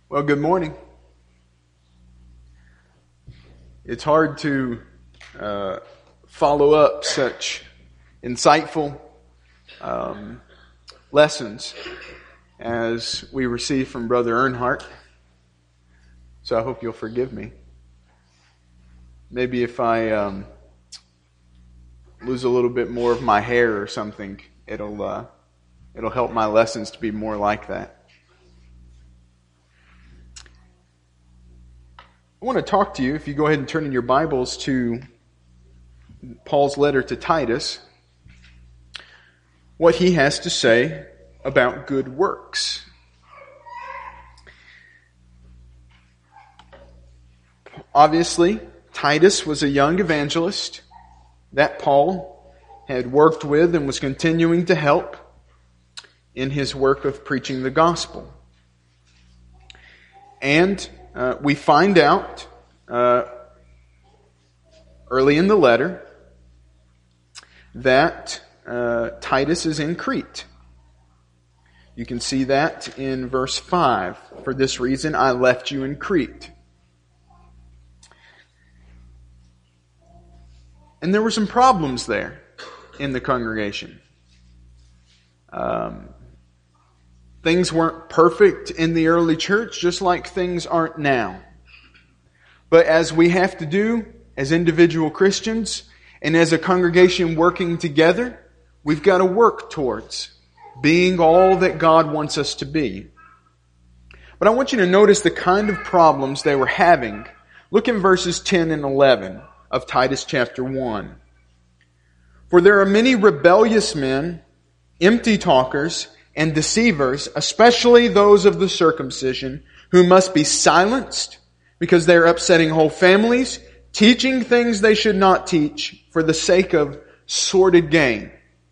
Well, good morning. It's hard to follow up such insightful lessons as we received from Brother Earnhardt. So I hope you'll forgive me. Maybe if I lose a little bit more of my hair or something, it'll help my lessons to be more like that. I want to talk to you, if you go ahead and turn in your Bibles to Paul's letter to Titus, what he has to say about good works. Obviously, Titus was a young evangelist that Paul had worked with and was continuing to help in his work of preaching the gospel. And we find out early in the letter that Titus is in Crete. You can see that in verse 5. For this reason I left you in Crete. And there were some problems there in the congregation. Things weren't perfect in the early church, just like things aren't now. But as we have to do as individual Christians and as a congregation working together, we've got to work towards being all that God wants us to be. But I want you to notice the kind of problems they were having. Look in verses 10 and 11 of Titus chapter 1. For there are many rebellious men, empty talkers, and deceivers, especially those of the circumcision, who must be silenced because they are upsetting whole families, teaching things they should not teach for the sake of sordid gain.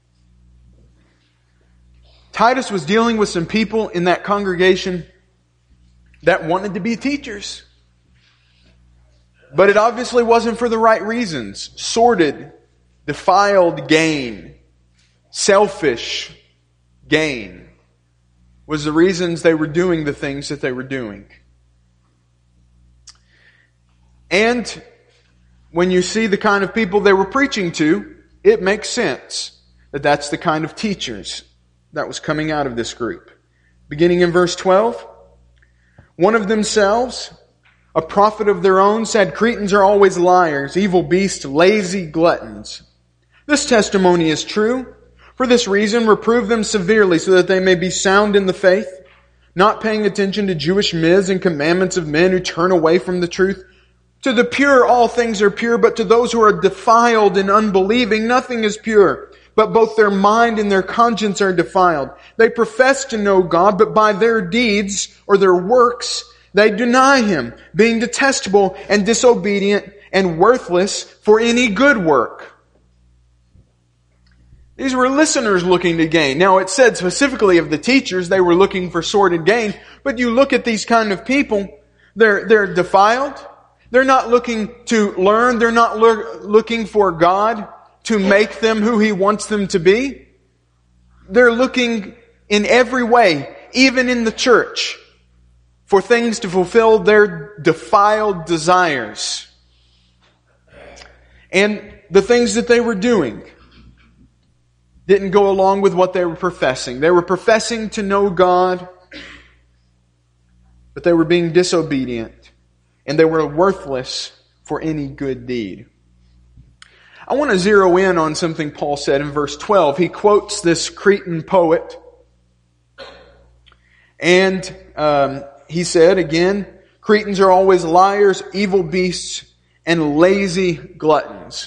Titus was dealing with some people in that congregation that wanted to be teachers. But it obviously wasn't for the right reasons. Sordid, defiled gain, selfish gain was the reasons they were doing the things that they were doing. And when you see the kind of people they were preaching to, it makes sense that that's the kind of teachers that was coming out of this group. Beginning in verse 12, one of themselves, a prophet of their own, said, Cretans are always liars, evil beasts, lazy gluttons. This testimony is true. For this reason, reprove them severely so that they may be sound in the faith, not paying attention to Jewish myths and commandments of men who turn away from the truth. To the pure, all things are pure, but to those who are defiled and unbelieving, nothing is pure. But both their mind and their conscience are defiled. They profess to know God, but by their deeds or their works, they deny Him, being detestable and disobedient and worthless for any good work. These were listeners looking to gain. Now it said specifically of the teachers, they were looking for sordid gain. But you look at these kind of people, they're defiled. They're not looking to learn. They're not looking for God to make them who He wants them to be. They're looking in every way, even in the church, for things to fulfill their defiled desires. And the things that they were doing didn't go along with what they were professing. They were professing to know God, but they were being disobedient, and they were worthless for any good deed. I want to zero in on something Paul said in verse 12. He quotes this Cretan poet, and he said again, Cretans are always liars, evil beasts, and lazy gluttons.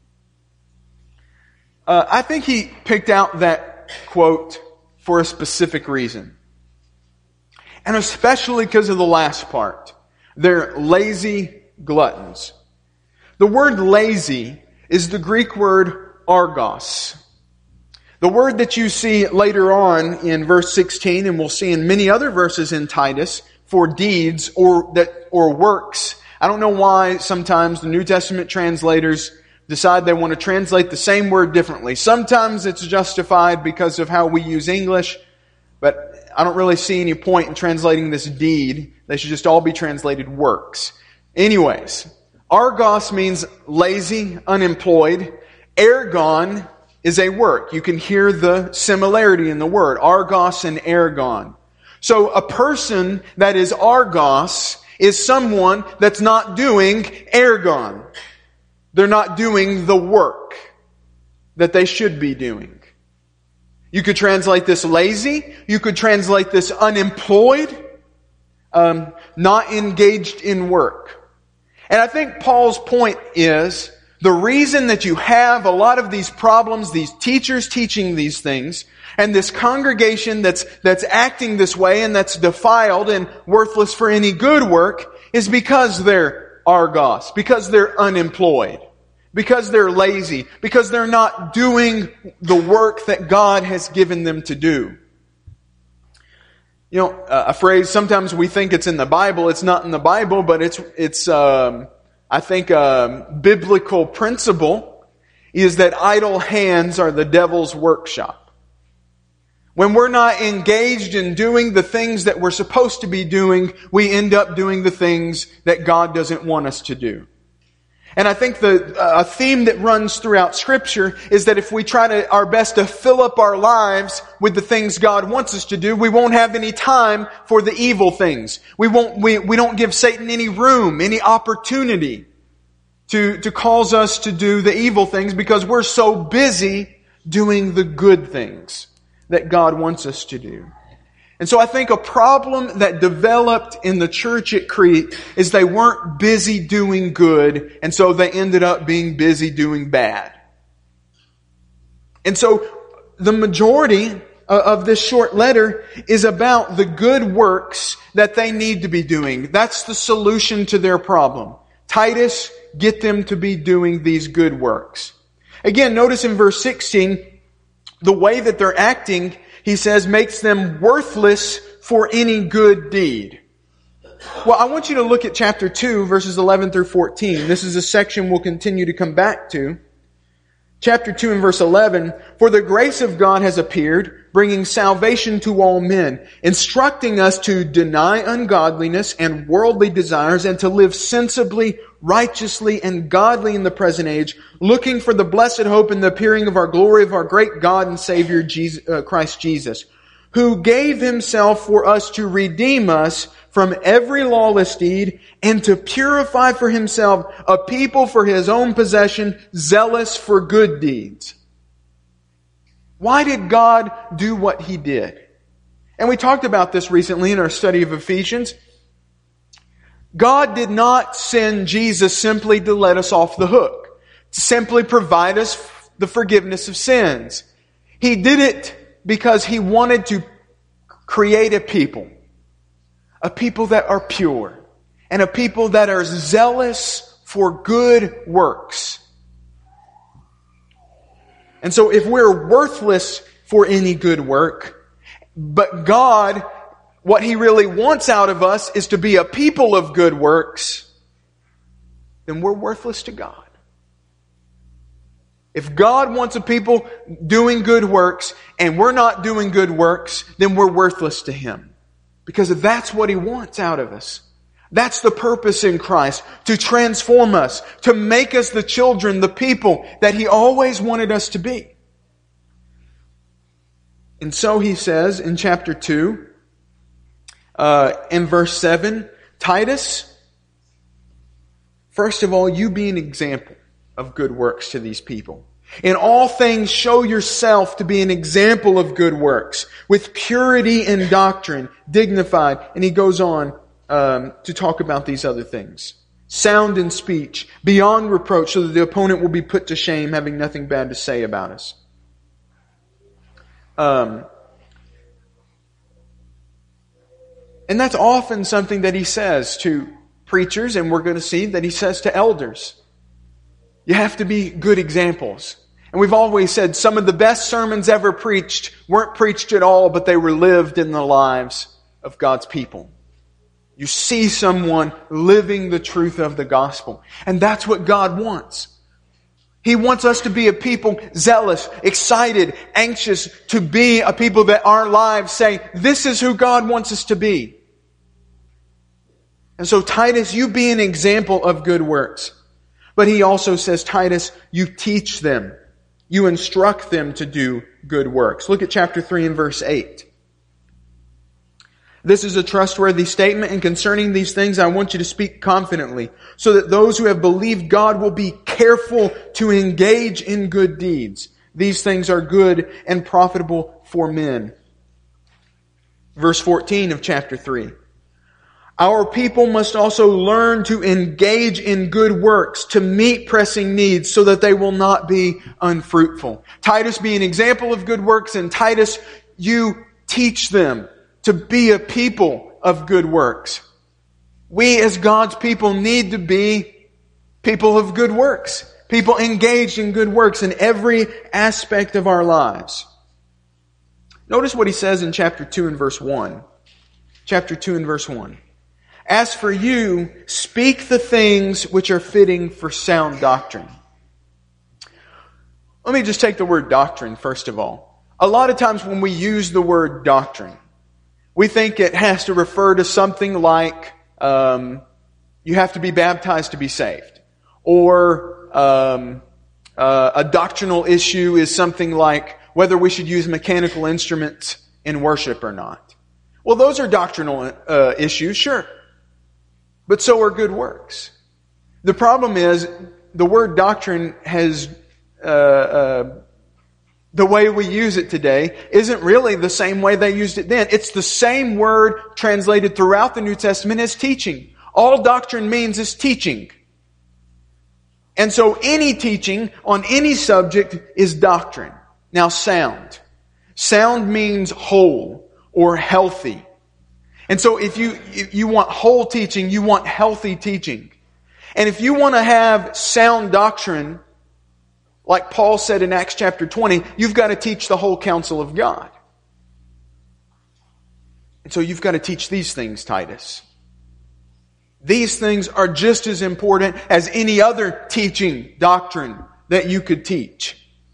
I think he picked out that quote for a specific reason. And especially because of the last part. They're lazy gluttons. The word lazy is the Greek word argos. The word that you see later on in verse 16, and we'll see in many other verses in Titus, for deeds or works. I don't know why sometimes the New Testament translators decide they want to translate the same word differently. Sometimes it's justified because of how we use English, but I don't really see any point in translating this deed. They should just all be translated works. Anyways, argos means lazy, unemployed. Ergon is a work. You can hear the similarity in the word, argos and ergon. So a person that is argos is someone that's not doing ergon. They're not doing the work that they should be doing. You could translate this lazy. You could translate this unemployed, not engaged in work. And I think Paul's point is the reason that you have a lot of these problems, these teachers teaching these things, and this congregation that's acting this way and that's defiled and worthless for any good work is because they're argos, because they're unemployed, because they're lazy, because they're not doing the work that God has given them to do. You know, a phrase, sometimes we think it's in the Bible. It's not in the Bible, but it's I think a biblical principle is that idle hands are the devil's workshop. When we're not engaged in doing the things that we're supposed to be doing, we end up doing the things that God doesn't want us to do. And I think a theme that runs throughout Scripture is that if we try our best to fill up our lives with the things God wants us to do, we won't have any time for the evil things. We don't give Satan any room, any opportunity to cause us to do the evil things because we're so busy doing the good things that God wants us to do. And so I think a problem that developed in the church at Crete is they weren't busy doing good, and so they ended up being busy doing bad. And so the majority of this short letter is about the good works that they need to be doing. That's the solution to their problem. Titus, get them to be doing these good works. Again, notice in verse 16, the way that they're acting, he says, makes them worthless for any good deed. Well, I want you to look at chapter 2, verses 11 through 14. This is a section we'll continue to come back to. Chapter 2 and verse 11, "For the grace of God has appeared, bringing salvation to all men, instructing us to deny ungodliness and worldly desires and to live sensibly, righteously, and godly in the present age, looking for the blessed hope and the appearing of our glory of our great God and Savior Christ Jesus, who gave Himself for us to redeem us from every lawless deed and to purify for Himself a people for His own possession, zealous for good deeds." Why did God do what He did? And we talked about this recently in our study of Ephesians. God did not send Jesus simply to let us off the hook, to simply provide us the forgiveness of sins. He did it because He wanted to create a people that are pure, and a people that are zealous for good works. And so if we're worthless for any good work, but God, what He really wants out of us is to be a people of good works, then we're worthless to God. If God wants a people doing good works and we're not doing good works, then we're worthless to Him. Because that's what He wants out of us. That's the purpose in Christ, to transform us, to make us the children, the people that He always wanted us to be. And so He says in chapter 2, in verse 7, Titus, first of all, you be an example of good works to these people. In all things, show yourself to be an example of good works, with purity in doctrine, dignified. And he goes on to talk about these other things. Sound in speech, beyond reproach, so that the opponent will be put to shame, having nothing bad to say about us. And that's often something that he says to preachers, and we're going to see that he says to elders. You have to be good examples. And we've always said some of the best sermons ever preached weren't preached at all, but they were lived in the lives of God's people. You see someone living the truth of the gospel. And that's what God wants. He wants us to be a people zealous, excited, anxious to be a people that our lives say, this is who God wants us to be. And so Titus, you be an example of good works. But he also says, Titus, you teach them. You instruct them to do good works. Look at chapter 3 and verse 8. This is a trustworthy statement, and concerning these things I want you to speak confidently, so that those who have believed God will be careful to engage in good deeds. These things are good and profitable for men. Verse 14 of chapter 3. Our people must also learn to engage in good works, to meet pressing needs, so that they will not be unfruitful. Titus, be an example of good works, and Titus, you teach them to be a people of good works. We as God's people need to be people of good works. People engaged in good works in every aspect of our lives. Notice what he says in chapter 2 and verse 1. Chapter 2 and verse 1. As for you, speak the things which are fitting for sound doctrine. Let me just take the word doctrine first of all. A lot of times when we use the word doctrine, we think it has to refer to something like you have to be baptized to be saved. Or a doctrinal issue is something like whether we should use mechanical instruments in worship or not. Well, those are doctrinal issues, sure. But so are good works. The problem is the word doctrine has the way we use it today isn't really the same way they used it then. It's the same word translated throughout the New Testament as teaching. All doctrine means is teaching. And so any teaching on any subject is doctrine. Now sound. Sound means whole or healthy. And so if you want whole teaching, you want healthy teaching. And if you want to have sound doctrine, like Paul said in Acts chapter 20, you've got to teach the whole counsel of God. And so you've got to teach these things, Titus. These things are just as important as any other teaching doctrine that you could teach.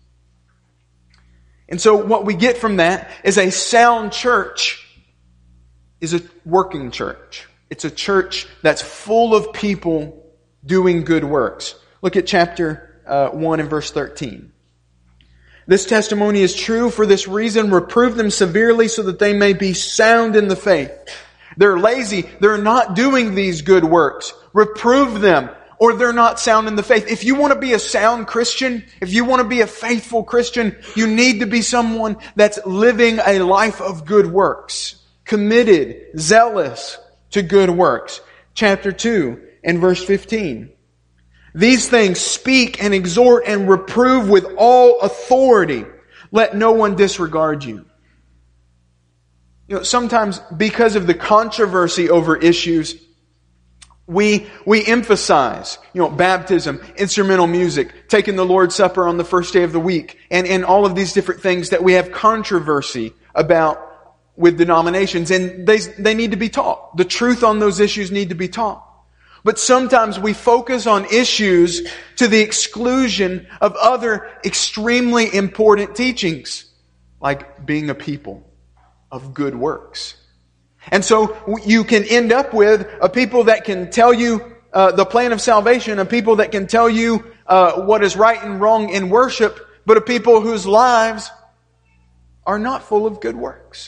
And so what we get from that is a sound church is a working church. It's a church that's full of people doing good works. Look at chapter 1 and verse 13. This testimony is true. For this reason, reprove them severely so that they may be sound in the faith. They're lazy. They're not doing these good works. Reprove them, or they're not sound in the faith. If you want to be a sound Christian, if you want to be a faithful Christian, you need to be someone that's living a life of good works. Committed, zealous to good works. Chapter 2 and verse 15. These things speak and exhort and reprove with all authority. Let no one disregard you. You know, sometimes because of the controversy over issues, we emphasize, baptism, instrumental music, taking the Lord's Supper on the first day of the week, and all of these different things that we have controversy about with denominations, and they need to be taught. The truth on those issues need to be taught. But sometimes we focus on issues to the exclusion of other extremely important teachings, like being a people of good works. And so you can end up with a people that can tell you the plan of salvation, a people that can tell you what is right and wrong in worship, but a people whose lives are not full of good works.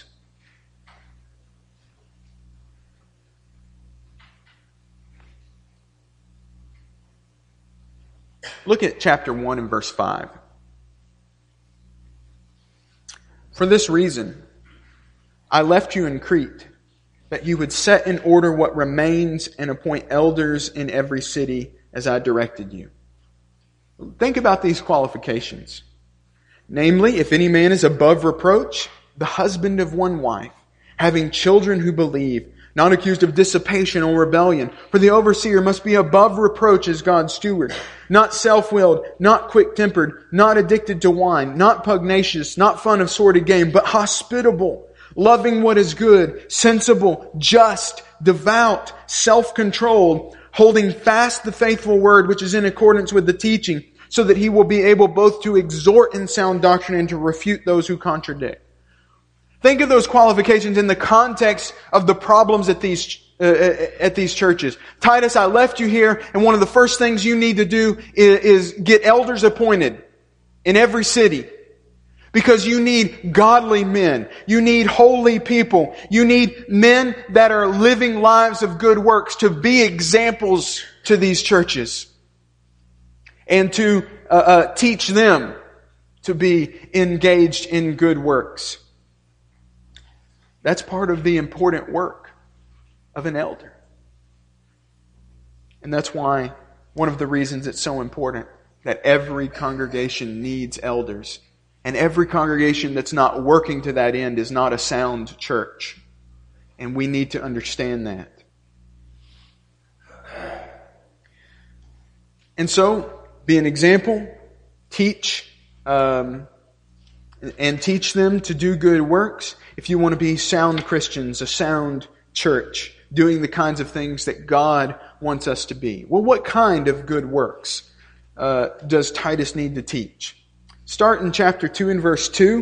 Look at chapter 1 and verse 5. For this reason, I left you in Crete, that you would set in order what remains and appoint elders in every city as I directed you. Think about these qualifications. Namely, if any man is above reproach, the husband of one wife, having children who believe, not accused of dissipation or rebellion. For the overseer must be above reproach as God's steward, not self-willed, not quick-tempered, not addicted to wine, not pugnacious, not fond of sordid gain, but hospitable, loving what is good, sensible, just, devout, self-controlled, holding fast the faithful word which is in accordance with the teaching. so that he will be able both to exhort in sound doctrine and to refute those who contradict. Think of those qualifications in the context of the problems at these churches. Titus, I left you here, and one of the first things you need to do is get elders appointed in every city. Because you need godly men. You need holy people. You need men that are living lives of good works to be examples to these churches. And to teach them to be engaged in good works. That's part of the important work of an elder. And that's why one of the reasons it's so important that every congregation needs elders. And every congregation that's not working to that end is not a sound church. And we need to understand that. And so, be an example, teach, and teach them to do good works. If you want to be sound Christians, a sound church, doing the kinds of things that God wants us to be. Well, what kind of good works does Titus need to teach? Start in chapter 2 and verse 2.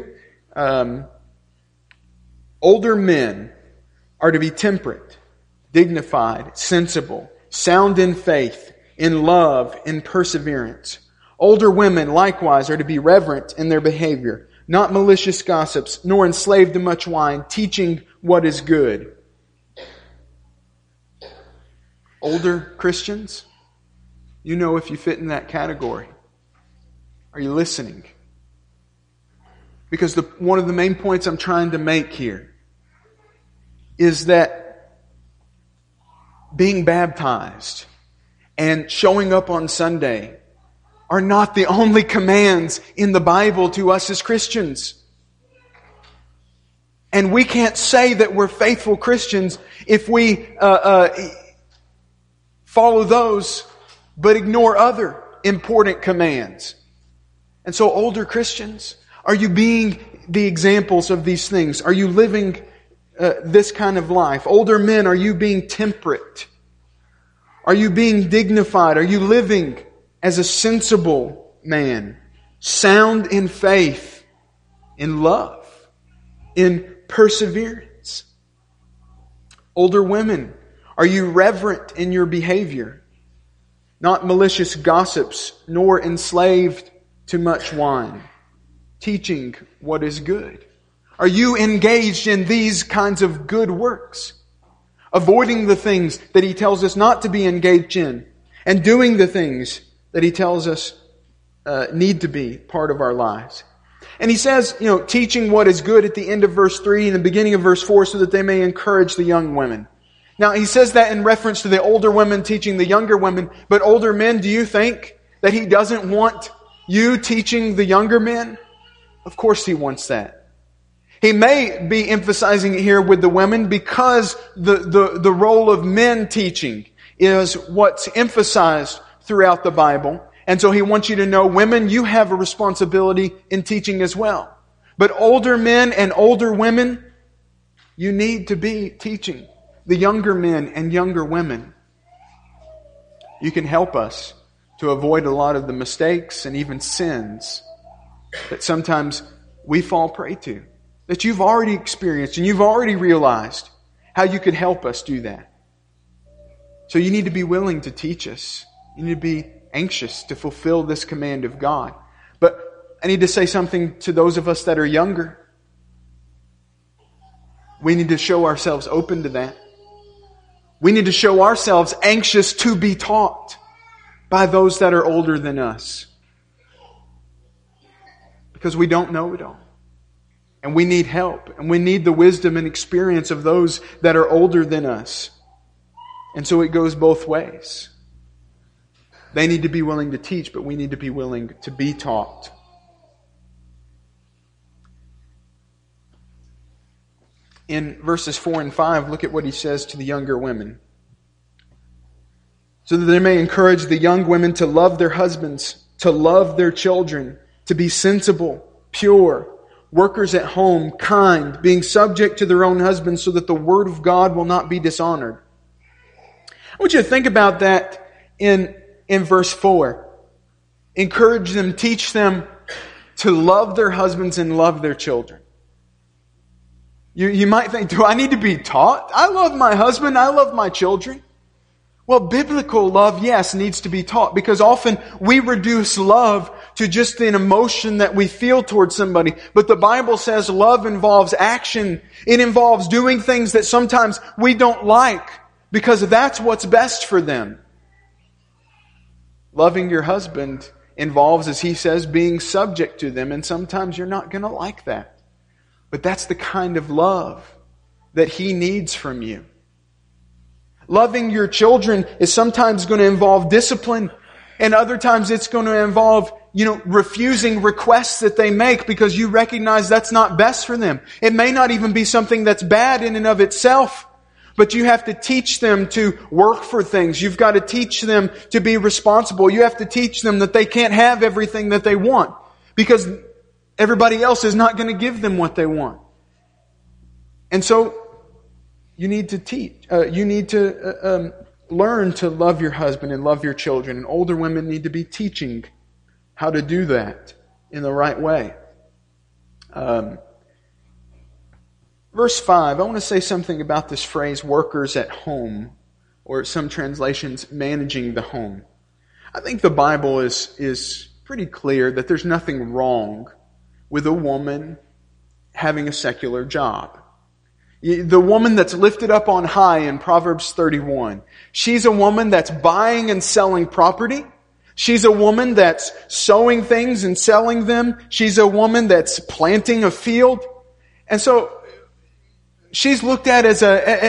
Older men are to be temperate, dignified, sensible, sound in faith, in love, in perseverance. Older women likewise are to be reverent in their behavior, not malicious gossips, nor enslaved to much wine, teaching what is good. Older Christians, you know if you fit in that category. Are you listening? Because one of the main points I'm trying to make here is that being baptized and showing up on Sunday are not the only commands in the Bible to us as Christians. And we can't say that we're faithful Christians if we follow those but ignore other important commands. And so older Christians, are you being the examples of these things? Are you living this kind of life? Older men, are you being temperate? Are you being dignified? Are you living as a sensible man? Sound in faith, in love, in perseverance? Older women, are you reverent in your behavior? Not malicious gossips, nor enslaved to much wine, teaching what is good. Are you engaged in these kinds of good works? Avoiding the things that He tells us not to be engaged in, and doing the things that He tells us need to be part of our lives. And he says, teaching what is good at the end of verse 3 and the beginning of verse 4 so that they may encourage the young women. Now, he says that in reference to the older women teaching the younger women, but older men, do you think that He doesn't want you teaching the younger men? Of course He wants that. He may be emphasizing it here with the women because the role of men teaching is what's emphasized throughout the Bible. And so He wants you to know, women, you have a responsibility in teaching as well. But older men and older women, you need to be teaching the younger men and younger women. You can help us to avoid a lot of the mistakes and even sins that sometimes we fall prey to, that you've already experienced and you've already realized how you could help us do that. So you need to be willing to teach us. You need to be anxious to fulfill this command of God. But I need to say something to those of us that are younger. We need to show ourselves open to that. We need to show ourselves anxious to be taught by those that are older than us. Because we don't know it all. And we need help. And we need the wisdom and experience of those that are older than us. And so it goes both ways. They need to be willing to teach, but we need to be willing to be taught. In verses 4 and 5, look at what he says to the younger women. So that they may encourage the young women to love their husbands, to love their children, to be sensible, pure, workers at home, kind, being subject to their own husbands so that the word of God will not be dishonored. I want you to think about that in verse 4. Encourage them, teach them to love their husbands and love their children. You might think, do I need to be taught? I love my husband, I love my children. Well, biblical love, yes, needs to be taught, because often we reduce love to just an emotion that we feel towards somebody. But the Bible says love involves action. It involves doing things that sometimes we don't like, because that's what's best for them. Loving your husband involves, as he says, being subject to them, and sometimes you're not going to like that. But that's the kind of love that he needs from you. Loving your children is sometimes going to involve discipline, and other times it's going to involve, refusing requests that they make because you recognize that's not best for them. It may not even be something that's bad in and of itself, but you have to teach them to work for things. You've got to teach them to be responsible. You have to teach them that they can't have everything that they want, because everybody else is not going to give them what they want. And so you need to teach. You need to learn to love your husband and love your children. And older women need to be teaching how to do that in the right way. Verse 5, I want to say something about this phrase, workers at home, or some translations, managing the home. I think the Bible is pretty clear that there's nothing wrong with a woman having a secular job. The woman that's lifted up on high in Proverbs 31, she's a woman that's buying and selling property. She's a woman that's sowing things and selling them. She's a woman that's planting a field. And so she's looked at as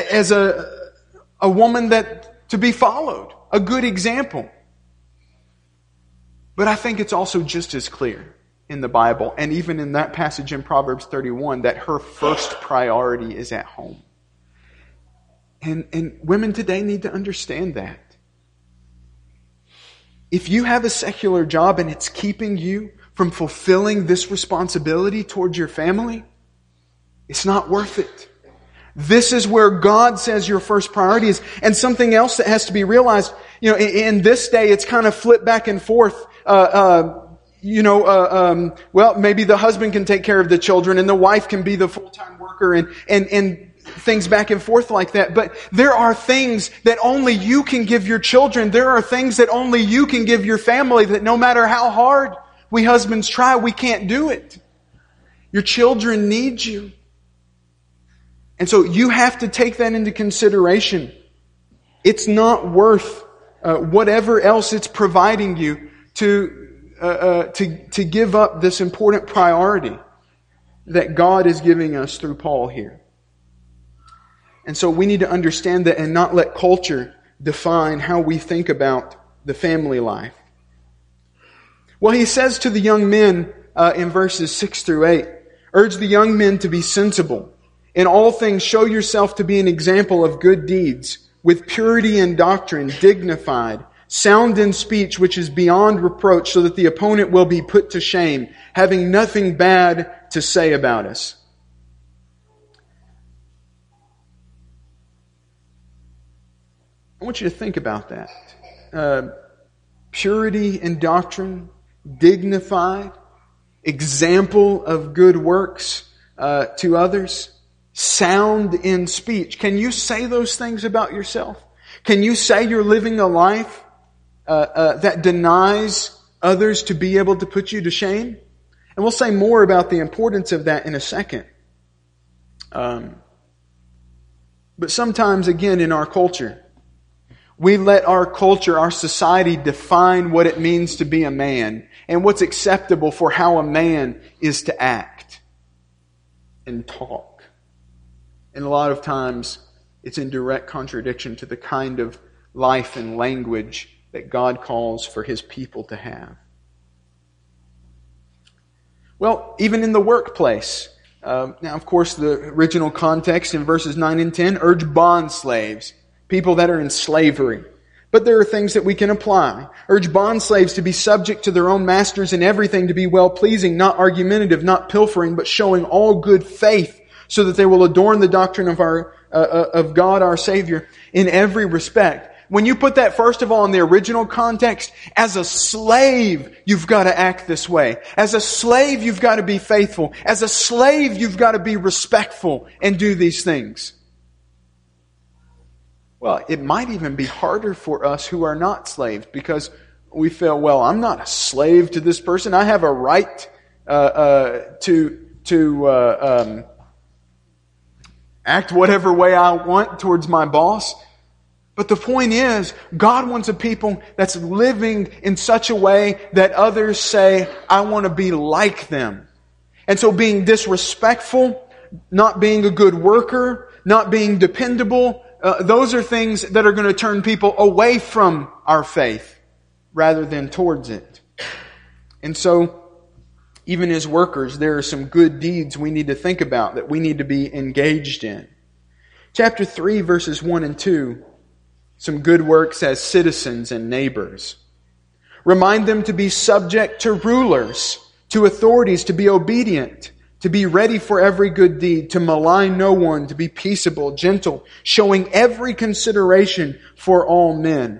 a woman that to be followed, a good example. But I think it's also just as clear in the Bible, and even in that passage in Proverbs 31, that her first priority is at home. And women today need to understand that. If you have a secular job and it's keeping you from fulfilling this responsibility towards your family, it's not worth it. This is where God says your first priority is. And something else that has to be realized, in this day, it's kind of flipped back and forth. Maybe the husband can take care of the children and the wife can be the full-time worker and things back and forth like that. But there are things that only you can give your children. There are things that only you can give your family, that no matter how hard we husbands try, we can't do it. Your children need you. And so you have to take that into consideration. It's not worth whatever else it's providing you to give up this important priority that God is giving us through Paul here. And so we need to understand that and not let culture define how we think about the family life. Well, he says to the young men in verses 6 through 8, urge the young men to be sensible. In all things show yourself to be an example of good deeds, with purity in doctrine, dignified, sound in speech, which is beyond reproach, so that the opponent will be put to shame, having nothing bad to say about us. I want you to think about that. Purity in doctrine, dignified, example of good works to others, sound in speech. Can you say those things about yourself? Can you say you're living a life that denies others to be able to put you to shame? And we'll say more about the importance of that in a second. But sometimes, again, in our culture, we let our culture, our society define what it means to be a man and what's acceptable for how a man is to act and talk. And a lot of times, it's in direct contradiction to the kind of life and language that God calls for His people to have. Well, even in the workplace. Now, of course, the original context in verses 9 and 10, urge bond slaves, people that are in slavery. But there are things that we can apply. Urge bond slaves to be subject to their own masters in everything, to be well-pleasing, not argumentative, not pilfering, but showing all good faith, so that they will adorn the doctrine of God our Savior in every respect. When you put that, first of all, in the original context, as a slave, you've got to act this way. As a slave, you've got to be faithful. As a slave, you've got to be respectful and do these things. Well, it might even be harder for us who are not slaves, because we feel, well, I'm not a slave to this person. I have a right to act whatever way I want towards my boss. But the point is, God wants a people that's living in such a way that others say, I want to be like them. And so being disrespectful, not being a good worker, not being dependable, those are things that are going to turn people away from our faith rather than towards it. And so, even as workers, there are some good deeds we need to think about, that we need to be engaged in. Chapter 3, verses 1 and 2. Some good works as citizens and neighbors. Remind them to be subject to rulers, to authorities, to be obedient, to be ready for every good deed, to malign no one, to be peaceable, gentle, showing every consideration for all men.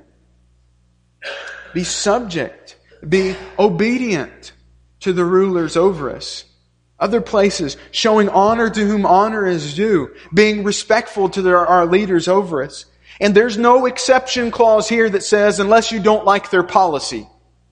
Be subject, be obedient to the rulers over us. Other places, showing honor to whom honor is due, being respectful to our leaders over us. And there's no exception clause here that says, unless you don't like their policy.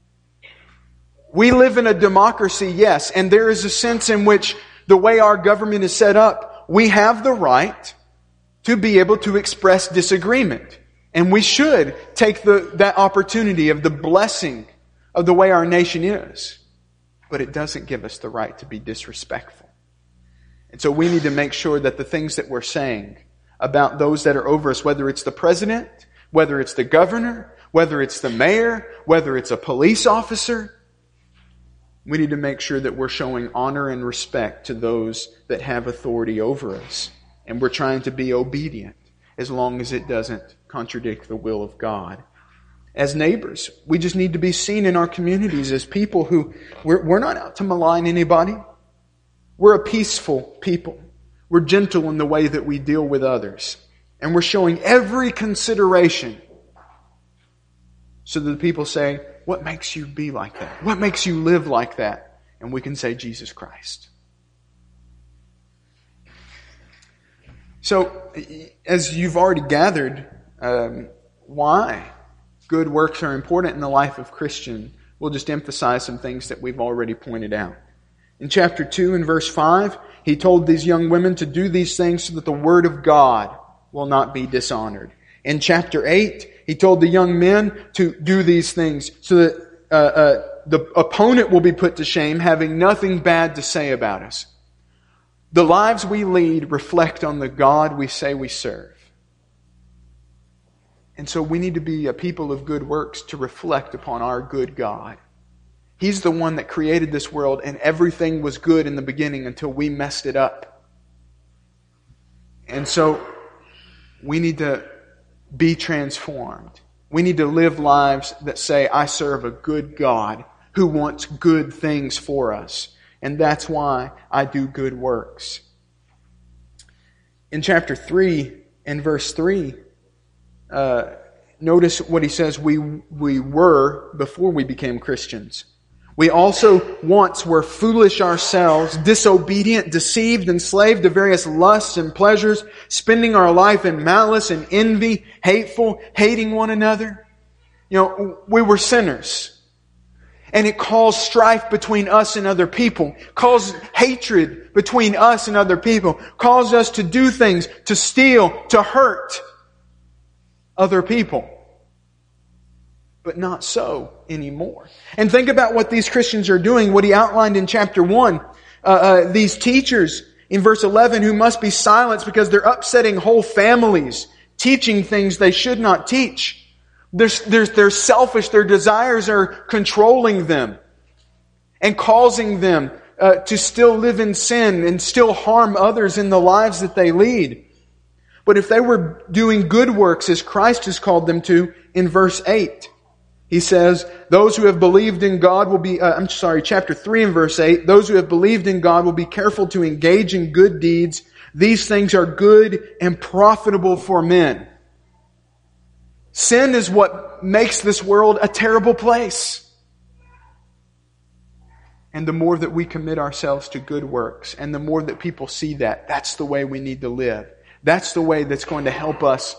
We live in a democracy, yes, and there is a sense in which the way our government is set up, we have the right to be able to express disagreement. And we should take that opportunity of the blessing of the way our nation is. But it doesn't give us the right to be disrespectful. And so we need to make sure that the things that we're saying about those that are over us, whether it's the president, whether it's the governor, whether it's the mayor, whether it's a police officer, we need to make sure that we're showing honor and respect to those that have authority over us. And we're trying to be obedient as long as it doesn't contradict the will of God. As neighbors, we just need to be seen in our communities as people who, we're not out to malign anybody. We're a peaceful people. We're gentle in the way that we deal with others. And we're showing every consideration so that the people say, what makes you be like that? What makes you live like that? And we can say, Jesus Christ. So, as you've already gathered, why good works are important in the life of Christian, we'll just emphasize some things that we've already pointed out. In chapter 2 and verse 5, he told these young women to do these things so that the word of God will not be dishonored. In chapter 8, he told the young men to do these things so that the opponent will be put to shame, having nothing bad to say about us. The lives we lead reflect on the God we say we serve. And so we need to be a people of good works to reflect upon our good God. He's the one that created this world, and everything was good in the beginning until we messed it up. And so we need to be transformed. We need to live lives that say, I serve a good God who wants good things for us. And that's why I do good works. In chapter 3 and verse 3, notice what he says we were before we became Christians. We also once were foolish ourselves, disobedient, deceived, enslaved to various lusts and pleasures, spending our life in malice and envy, hateful, hating one another. You know, we were sinners. And it caused strife between us and other people, caused hatred between us and other people, caused us to do things, to steal, to hurt other people. But not so anymore. And think about what these Christians are doing, what he outlined in chapter 1. These teachers in verse 11 who must be silenced because they're upsetting whole families, teaching things they should not teach. They're selfish. Their desires are controlling them and causing them to still live in sin and still harm others in the lives that they lead. But if they were doing good works as Christ has called them to in verse 8, he says, those who have believed in God will be, chapter 3 and verse 8, those who have believed in God will be careful to engage in good deeds. These things are good and profitable for men. Sin is what makes this world a terrible place. And the more that we commit ourselves to good works, and the more that people see that, that's the way we need to live. That's the way that's going to help us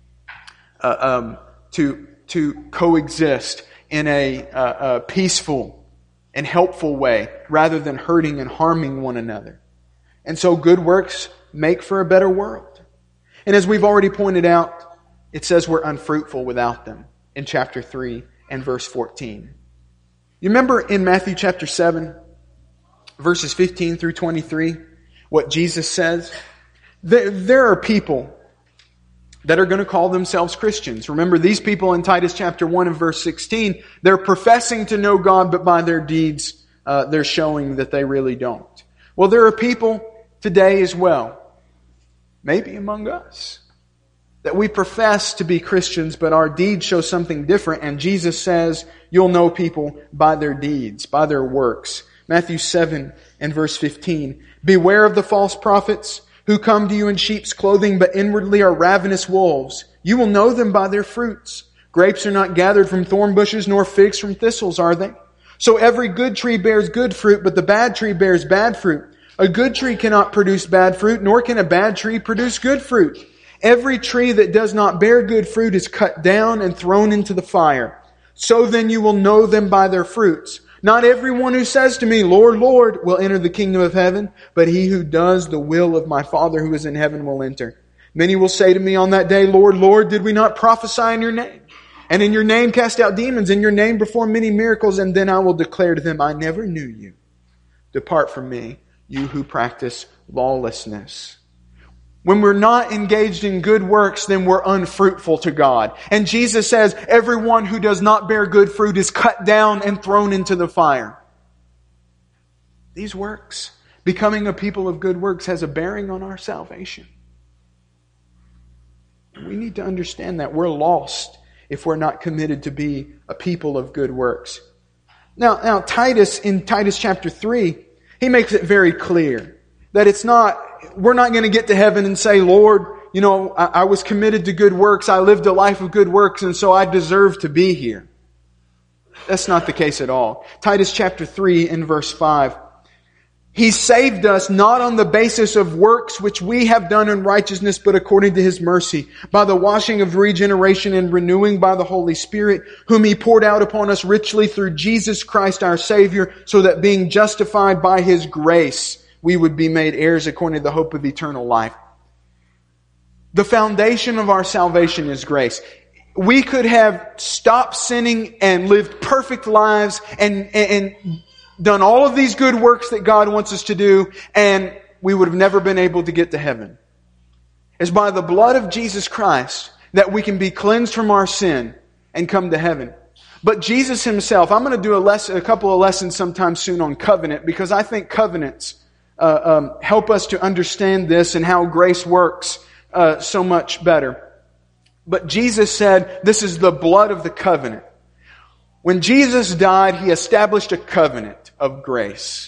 to coexist in a peaceful and helpful way, rather than hurting and harming one another. And so good works make for a better world. And as we've already pointed out, it says we're unfruitful without them in chapter 3 and verse 14. You remember in Matthew chapter 7, verses 15 through 23, what Jesus says? There are people that are going to call themselves Christians. Remember, these people in Titus chapter 1 and verse 16, they're professing to know God, but by their deeds, they're showing that they really don't. Well, there are people today as well, maybe among us, that we profess to be Christians, but our deeds show something different. And Jesus says, you'll know people by their deeds, by their works. Matthew 7 and verse 15. Beware of the false prophets who come to you in sheep's clothing, but inwardly are ravenous wolves. You will know them by their fruits. Grapes are not gathered from thorn bushes, nor figs from thistles, are they? So every good tree bears good fruit, but the bad tree bears bad fruit. A good tree cannot produce bad fruit, nor can a bad tree produce good fruit. Every tree that does not bear good fruit is cut down and thrown into the fire. So then you will know them by their fruits. Not everyone who says to me, Lord, Lord, will enter the kingdom of heaven, but he who does the will of my Father who is in heaven will enter. Many will say to me on that day, Lord, Lord, did we not prophesy in your name? And in your name cast out demons, in your name perform many miracles, and then I will declare to them, I never knew you. Depart from me, you who practice lawlessness. When we're not engaged in good works, then we're unfruitful to God. And Jesus says, everyone who does not bear good fruit is cut down and thrown into the fire. These works, becoming a people of good works, has a bearing on our salvation. We need to understand that we're lost if we're not committed to be a people of good works. Now Titus, in Titus chapter 3, he makes it very clear that we're not going to get to heaven and say, Lord, I was committed to good works. I lived a life of good works, and so I deserve to be here. That's not the case at all. Titus chapter 3 and verse 5. He saved us not on the basis of works which we have done in righteousness, but according to His mercy, by the washing of regeneration and renewing by the Holy Spirit, whom He poured out upon us richly through Jesus Christ our Savior, so that being justified by His grace, we would be made heirs according to the hope of eternal life. The foundation of our salvation is grace. We could have stopped sinning and lived perfect lives and done all of these good works that God wants us to do, and we would have never been able to get to heaven. It's by the blood of Jesus Christ that we can be cleansed from our sin and come to heaven. But Jesus Himself, I'm going to do a couple of lessons sometime soon on covenant, because I think covenants help us to understand this and how grace works so much better. But Jesus said, this is the blood of the covenant. When Jesus died, He established a covenant of grace.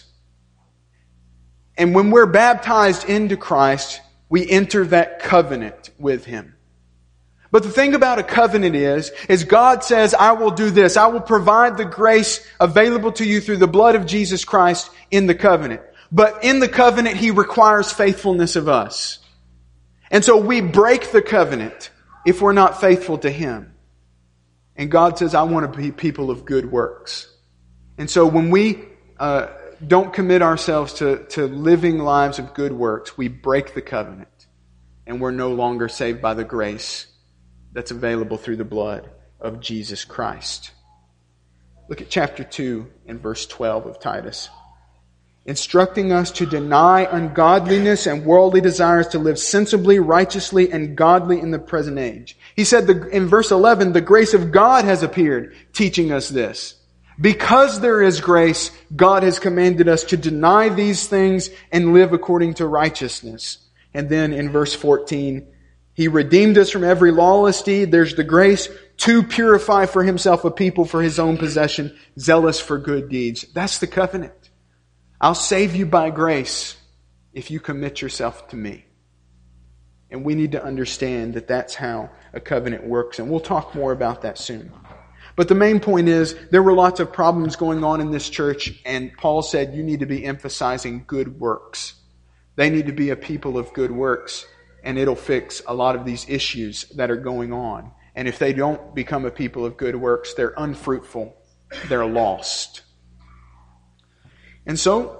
And when we're baptized into Christ, we enter that covenant with Him. But the thing about a covenant is God says, I will do this. I will provide the grace available to you through the blood of Jesus Christ in the covenant. But in the covenant, He requires faithfulness of us. And so we break the covenant if we're not faithful to Him. And God says, I want to be people of good works. And so when we don't commit ourselves to living lives of good works, we break the covenant. And we're no longer saved by the grace that's available through the blood of Jesus Christ. Look at chapter 2 and verse 12 of Titus. Instructing us to deny ungodliness and worldly desires, to live sensibly, righteously, and godly in the present age. He said in verse 11, the grace of God has appeared, teaching us this. Because there is grace, God has commanded us to deny these things and live according to righteousness. And then in verse 14, He redeemed us from every lawless deed. There's the grace to purify for Himself a people for His own possession, zealous for good deeds. That's the covenant. I'll save you by grace if you commit yourself to me. And we need to understand that that's how a covenant works. And we'll talk more about that soon. But the main point is, there were lots of problems going on in this church, and Paul said you need to be emphasizing good works. They need to be a people of good works, and it'll fix a lot of these issues that are going on. And if they don't become a people of good works, they're unfruitful. They're lost. And so,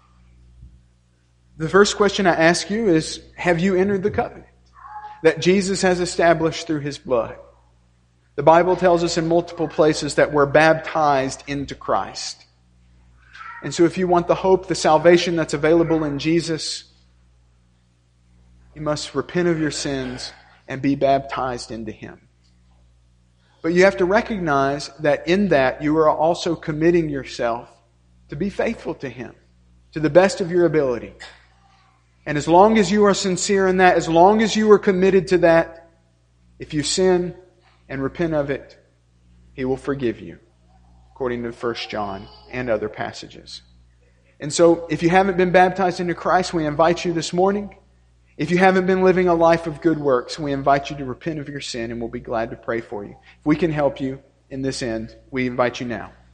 the first question I ask you is, have you entered the covenant that Jesus has established through His blood? The Bible tells us in multiple places that we're baptized into Christ. And so if you want the hope, the salvation that's available in Jesus, you must repent of your sins and be baptized into Him. But you have to recognize that in that you are also committing yourself to be faithful to Him to the best of your ability. And as long as you are sincere in that, as long as you are committed to that, if you sin and repent of it, He will forgive you, according to 1 John and other passages. And so, if you haven't been baptized into Christ, we invite you this morning. If you haven't been living a life of good works, we invite you to repent of your sin, and we'll be glad to pray for you. If we can help you in this end, we invite you now.